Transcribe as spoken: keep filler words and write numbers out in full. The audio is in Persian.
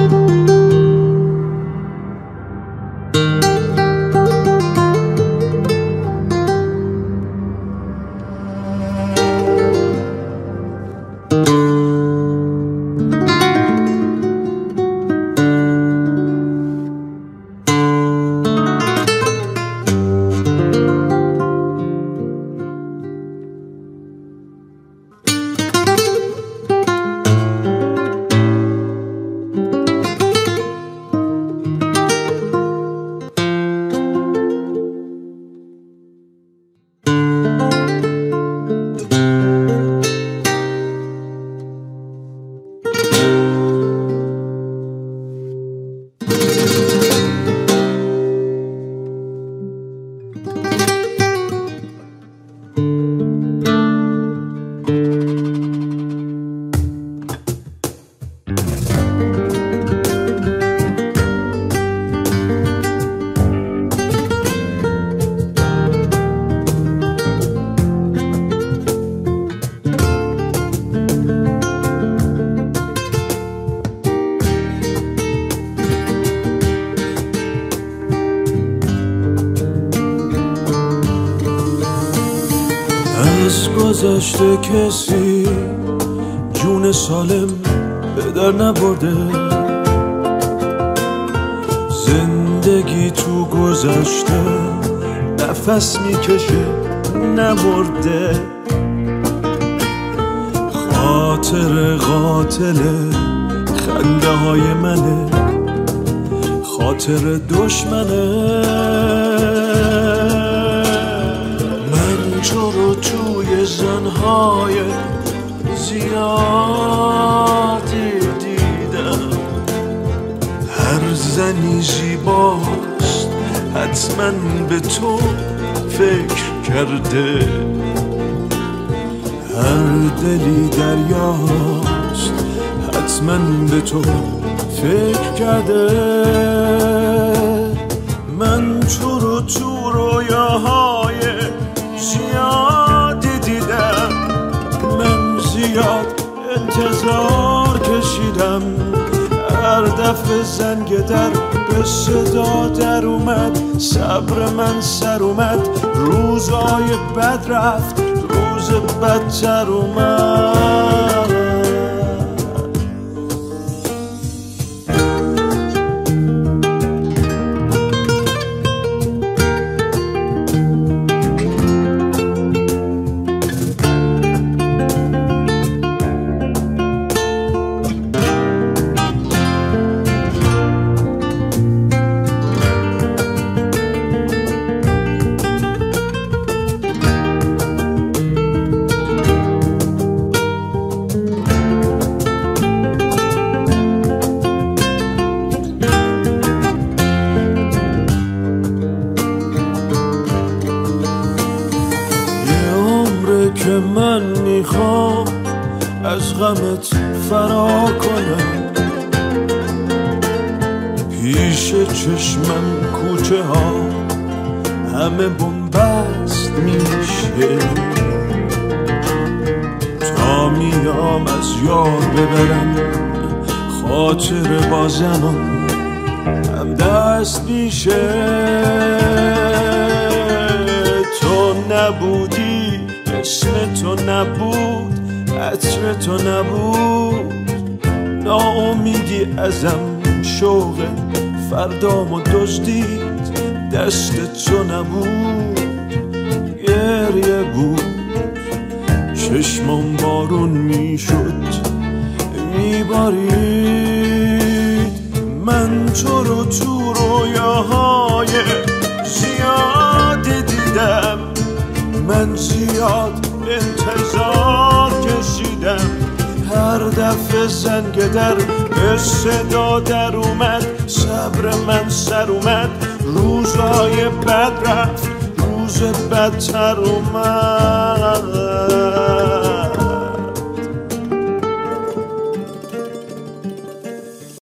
از گذشته کسی جون سالم به در نبرده، زندگی تو گذشته نفس میکشه نمرده. خاطر قاتله خنده های منه، خاطر دشمنه. من تو رو توی زنهای زیادی دیدم، هر زنی زیباست حتما به تو فکر کرده، هر دلی دریاست حتما به تو فکر کرده. من تو رو تو رویاهای زیادی دیدم، من زیاد انتظار کشیدم، هر دفعه زنگ در به صدا در اومد، صبر من سر اومد، روزای بد رفت، روز بدتر اومد. که من میخوام از غمت فرار کنم، پیش چشمم کوچه ها همه بنبست میشه، تا میام از یاد ببرم خاطر با زمان هم دست میشه. تو نبودی، اسم تو نبود، عطر تو نبود، ناامیدی ازم شوق فردامو دزدید، دست تو نبود، گریه بود، چشمم بارون میشد میبارید. من تو رو تو رویاهای زیادی دیدم، من زیاد انتظار کشیدم، هر دفعه زنگ در به صدا در اومد، صبر من سر اومد، روزای بد رفت، روز بدتر اومد.